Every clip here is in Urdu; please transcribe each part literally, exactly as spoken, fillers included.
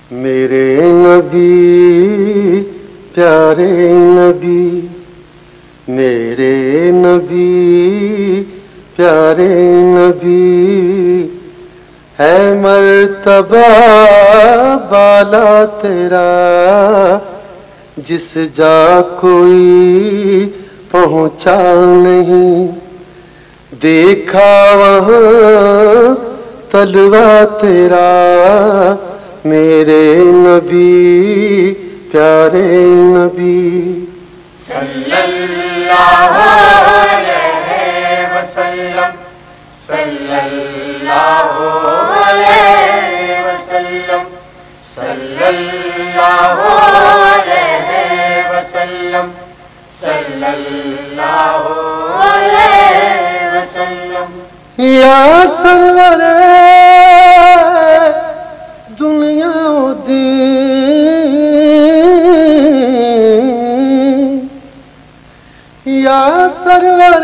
میرے نبی پیارے نبی، میرے نبی پیارے نبی، ہے مرتبہ بالا تیرا جس جا کوئی پہنچا نہیں، دیکھا وہاں تلوا تیرا میرے نبی پیارے نبی صلی اللہ علیہ وسلم، صلی اللہ علیہ وسلم، صلی اللہ علیہ وسلم، صلی اللہ علیہ وسلم۔ یا سرور دنیا و دین، یا سرور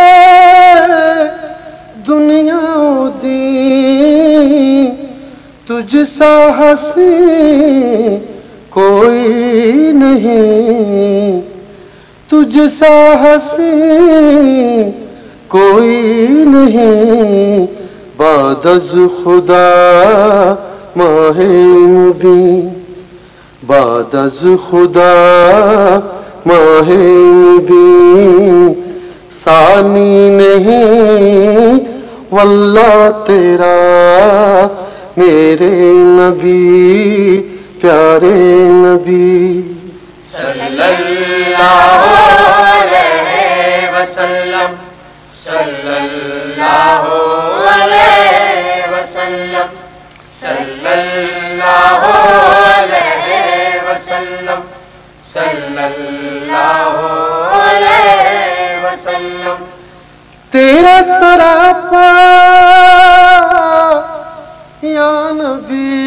دنیا و دین، تجھ سا حسین کوئی نہیں، تجھ سا حسین کوئی نہیں، بعد از خدا ماہ مبین، بعد از خدا ماہ مبین، ثانی نہیں واللہ تیرا میرے نبی پیارے نبی صلی اللہ علیہ وسلم، صلی اللہ علیہ وسلم، صلی اللہ علیہ وسلم، صلی اللہ علیہ وسلم۔ تیرا سراپا یا نبی،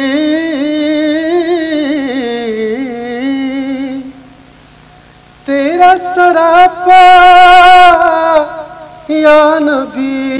تیرا سراپا یا نبی،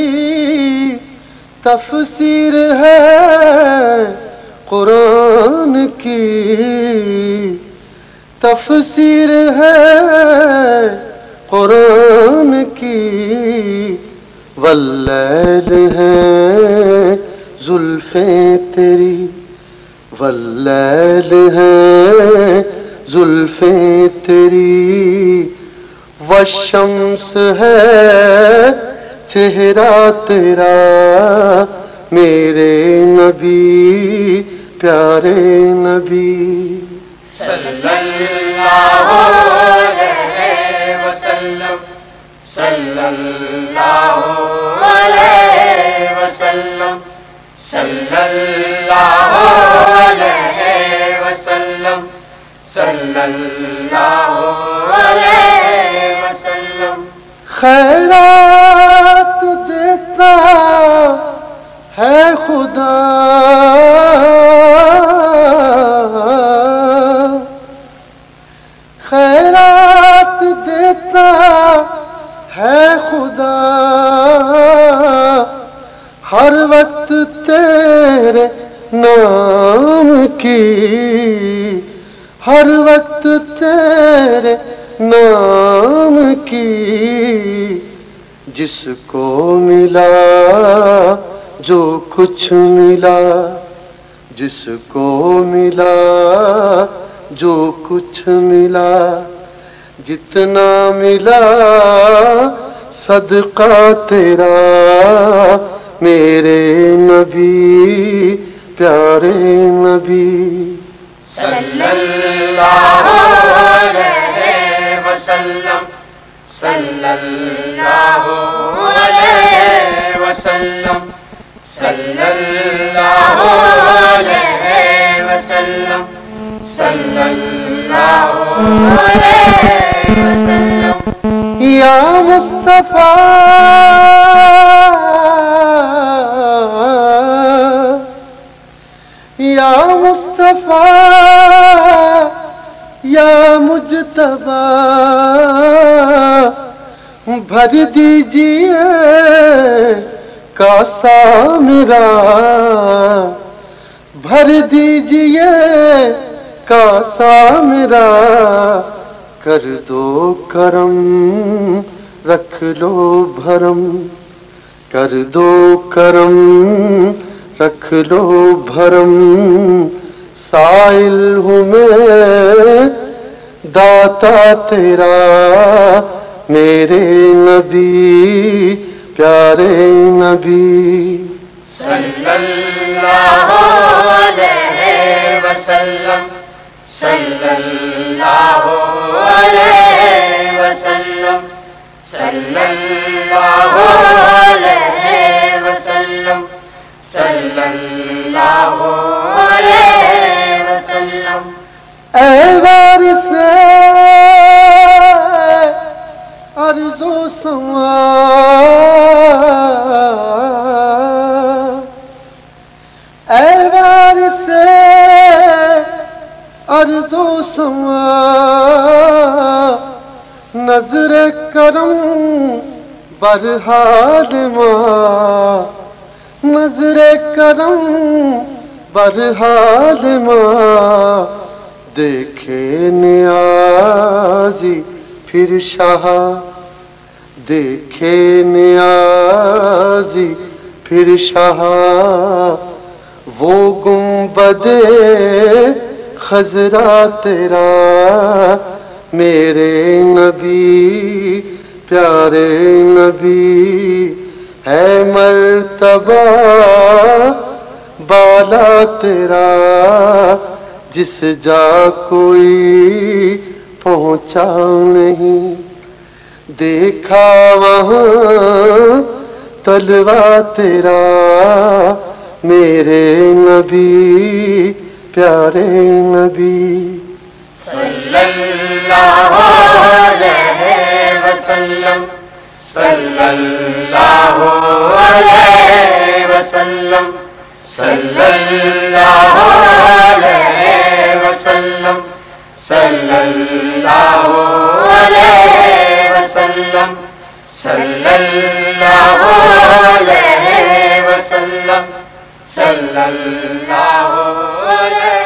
تفسیر ہے قرآن کی، تفسیر ہے قرآن کی، واللیل ہے زلفیں تیری، واللیل ہے زلفیں تیری، والشمس ہے چہرہ تیرا میرے نبی پیارے نبی صلی اللہ علیہ وسلم، صلی اللہ علیہ وسلم، صلی اللہ علیہ وسلم، صلی اللہ علیہ وسلم۔ خیرات دیتا ہے خدا، خیرات دیتا ہے خدا، ہر وقت تیرے نام کی، ہر وقت تیرے نام کی، جس کو ملا جو کچھ ملا، جس کو ملا جو کچھ ملا، جتنا ملا صدقہ تیرا میرے نبی پیارے نبی صلی اللہ علیہ وسلم، صلی اللہ علیہ وسلم، صلی اللہ علیہ وسلم، صلی اللہ علیہ وسلم۔ یا مصطفیٰ یا مصطفیٰ یا مجتبیٰ، بھر دیجئے کاسا میرا، بھر دیجئے کاسا میرا، کر دو کرم رکھ لو بھرم، کر دو کرم رکھ لو بھرم، سائل ہوں میں داتا تیرا، میرے نبی پیارے نبی صلی اللہ علیہ وسلم، صلی اللہ علیہ وسلم، صلی اللہ علیہ وسلم، صلی اللہ علیہ وسلم۔ اے وارث عرض و سما، اے وارث عرض و سما، نظر کرم برحال ماں، نظر کرم برحال ماں، دیکھے نیازی پھر شاہ، دیکھے نیازی پھر شاہ، وہ گنبد خضرا تیرا، میرے نبی پیارے نبی، ہے مرتبہ بالا تیرا، جس جا کوئی پہنچا نہیں، دیکھا وہاں تلوا تیرا، میرے نبی پیارے نبی صلی اللہ علیہ وسلم، صلی اللہ علیہ وسلم، صلی اللہ علیہ وسلم، صلی اللہ علیہ وسلم، صلی اللہ علیہ وسلم، صلی اللہ علیہ